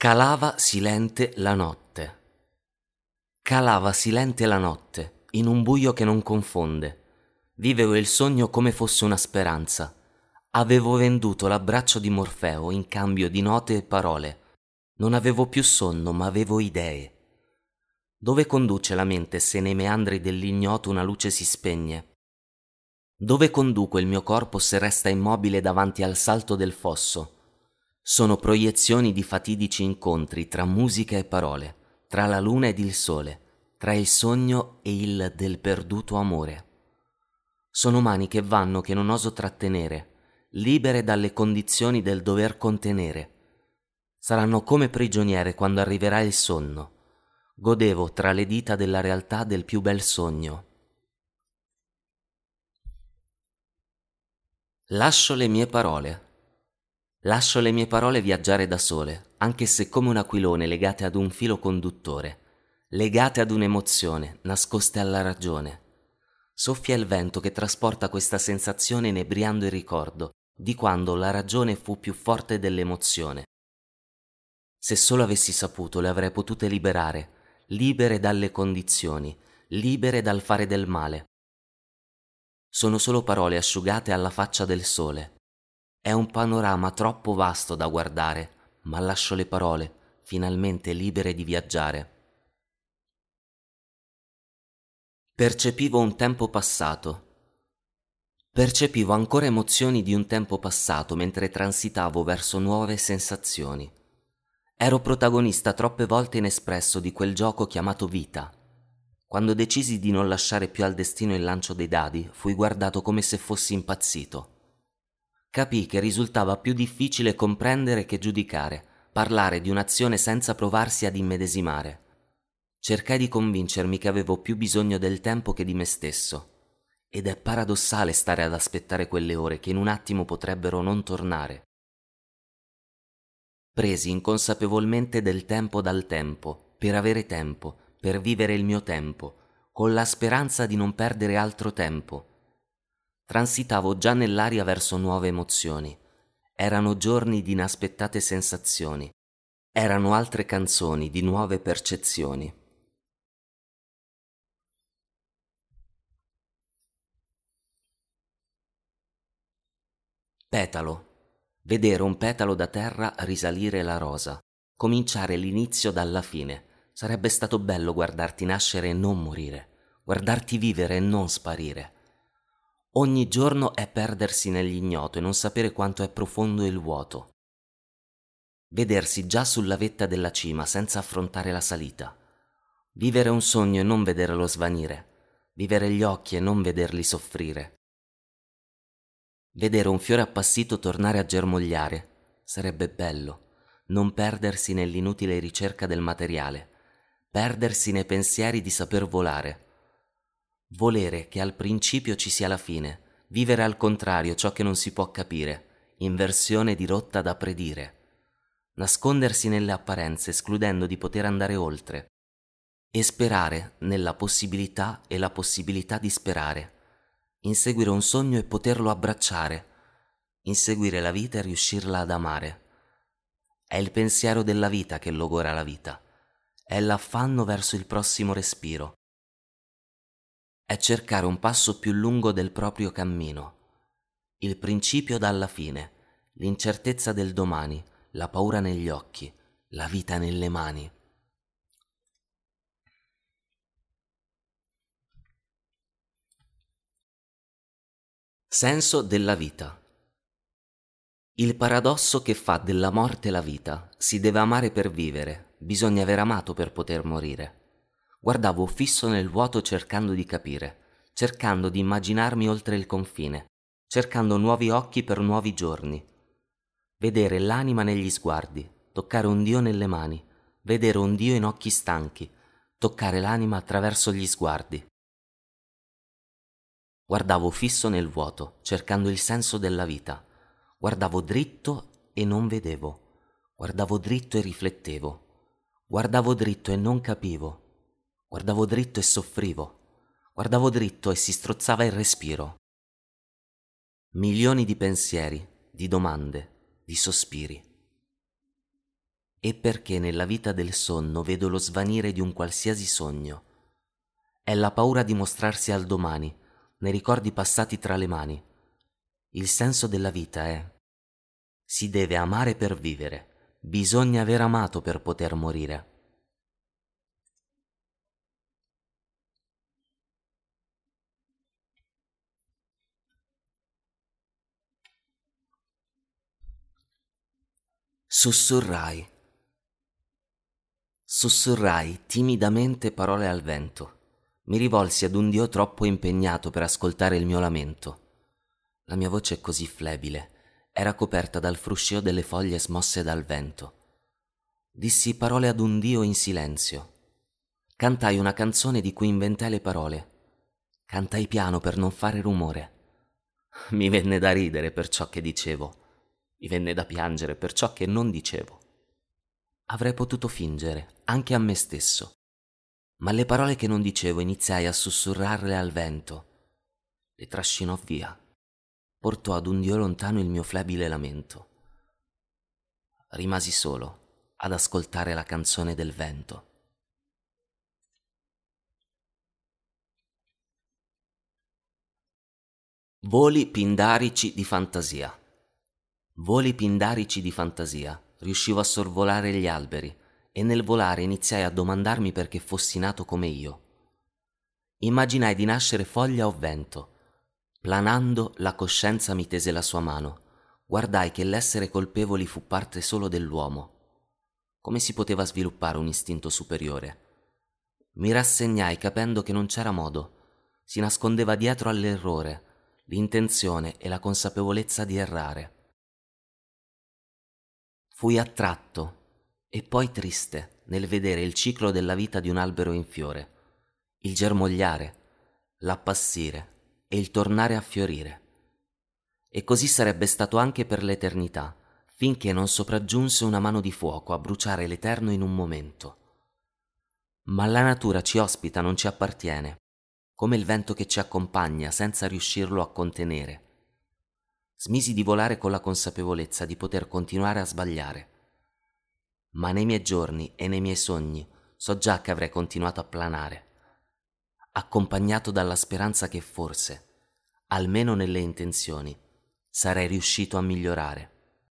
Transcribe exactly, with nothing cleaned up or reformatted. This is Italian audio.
Calava silente la notte. Calava silente la notte, in un buio che non confonde. Vivevo il sogno come fosse una speranza. Avevo venduto l'abbraccio di Morfeo in cambio di note e parole. Non avevo più sonno, ma avevo idee. Dove conduce la mente se nei meandri dell'ignoto una luce si spegne? Dove conduco il mio corpo se resta immobile davanti al salto del fosso? Sono proiezioni di fatidici incontri tra musica e parole, tra la luna ed il sole, tra il sogno e il del perduto amore. Sono mani che vanno che non oso trattenere, libere dalle condizioni del dover contenere. Saranno come prigioniere quando arriverà il sonno. Godevo tra le dita della realtà del più bel sogno. Lascio le mie parole. Lascio le mie parole viaggiare da sole, anche se come un aquilone legate ad un filo conduttore, legate ad un'emozione, nascoste alla ragione. Soffia il vento che trasporta questa sensazione inebriando il ricordo di quando la ragione fu più forte dell'emozione. Se solo avessi saputo le avrei potute liberare, libere dalle condizioni, libere dal fare del male. Sono solo parole asciugate alla faccia del sole. È un panorama troppo vasto da guardare, ma lascio le parole, finalmente libere di viaggiare. Percepivo un tempo passato. Percepivo ancora emozioni di un tempo passato mentre transitavo verso nuove sensazioni. Ero protagonista troppe volte inespresso di quel gioco chiamato vita. Quando decisi di non lasciare più al destino il lancio dei dadi, fui guardato come se fossi impazzito. Capii che risultava più difficile comprendere che giudicare, parlare di un'azione senza provarsi ad immedesimare. Cercai di convincermi che avevo più bisogno del tempo che di me stesso. Ed è paradossale stare ad aspettare quelle ore che in un attimo potrebbero non tornare. Presi inconsapevolmente del tempo dal tempo, per avere tempo, per vivere il mio tempo, con la speranza di non perdere altro tempo. Transitavo già nell'aria verso nuove emozioni. Erano giorni di inaspettate sensazioni. Erano altre canzoni di nuove percezioni. Petalo. Vedere un petalo da terra risalire la rosa. Cominciare l'inizio dalla fine. Sarebbe stato bello guardarti nascere e non morire. Guardarti vivere e non sparire. Ogni giorno è perdersi nell'ignoto e non sapere quanto è profondo il vuoto. Vedersi già sulla vetta della cima senza affrontare la salita. Vivere un sogno e non vederlo svanire. Vivere gli occhi e non vederli soffrire. Vedere un fiore appassito tornare a germogliare. Sarebbe bello. Non perdersi nell'inutile ricerca del materiale. Perdersi nei pensieri di saper volare. Volere che al principio ci sia la fine, vivere al contrario ciò che non si può capire, inversione di rotta da predire, nascondersi nelle apparenze escludendo di poter andare oltre, e sperare nella possibilità e la possibilità di sperare, inseguire un sogno e poterlo abbracciare, inseguire la vita e riuscirla ad amare. È il pensiero della vita che logora la vita, è l'affanno verso il prossimo respiro. È cercare un passo più lungo del proprio cammino, il principio dalla fine, l'incertezza del domani, la paura negli occhi, la vita nelle mani. Senso della vita. Il paradosso che fa della morte la vita: si deve amare per vivere, bisogna aver amato per poter morire. Guardavo fisso nel vuoto cercando di capire, cercando di immaginarmi oltre il confine, cercando nuovi occhi per nuovi giorni. Vedere l'anima negli sguardi, toccare un Dio nelle mani, vedere un Dio in occhi stanchi, toccare l'anima attraverso gli sguardi. Guardavo fisso nel vuoto, cercando il senso della vita. Guardavo dritto e non vedevo. Guardavo dritto e riflettevo. Guardavo dritto e non capivo. Guardavo dritto e soffrivo. Guardavo dritto e si strozzava il respiro. Milioni di pensieri, di domande, di sospiri. e perché nella vita del sonno vedo lo svanire di un qualsiasi sogno. È la paura di mostrarsi al domani, nei ricordi passati tra le mani. Il senso della vita è: si deve amare per vivere, bisogna aver amato per poter morire. Sussurrai. Sussurrai timidamente parole al vento. Mi rivolsi ad un Dio troppo impegnato per ascoltare il mio lamento. La mia voce è così flebile, era coperta dal fruscio delle foglie smosse dal vento. Dissi parole ad un Dio in silenzio. Cantai una canzone di cui inventai le parole. Cantai piano per non fare rumore. Mi venne da ridere per ciò che dicevo. Mi venne da piangere per ciò che non dicevo. Avrei potuto fingere, anche a me stesso. Ma le parole che non dicevo iniziai a sussurrarle al vento. Le trascinò via. Portò ad un Dio lontano il mio flebile lamento. Rimasi solo ad ascoltare la canzone del vento. Voli pindarici di fantasia. Voli pindarici di fantasia. Riuscivo a sorvolare gli alberi e nel volare iniziai a domandarmi perché fossi nato come io. Immaginai di nascere foglia o vento. Planando, la coscienza mi tese la sua mano. Guardai che l'essere colpevoli fu parte solo dell'uomo. Come si poteva sviluppare un istinto superiore? Mi rassegnai capendo che non c'era modo. Si nascondeva dietro all'errore, l'intenzione e la consapevolezza di errare. Fui attratto e poi triste nel vedere il ciclo della vita di un albero in fiore, il germogliare, l'appassire e il tornare a fiorire. E così sarebbe stato anche per l'eternità, finché non sopraggiunse una mano di fuoco a bruciare l'eterno in un momento. Ma la natura ci ospita, non ci appartiene, come il vento che ci accompagna senza riuscirlo a contenere. Smisi di volare con la consapevolezza di poter continuare a sbagliare. Ma nei miei giorni e nei miei sogni so già che avrei continuato a planare, accompagnato dalla speranza che forse, almeno nelle intenzioni, sarei riuscito a migliorare.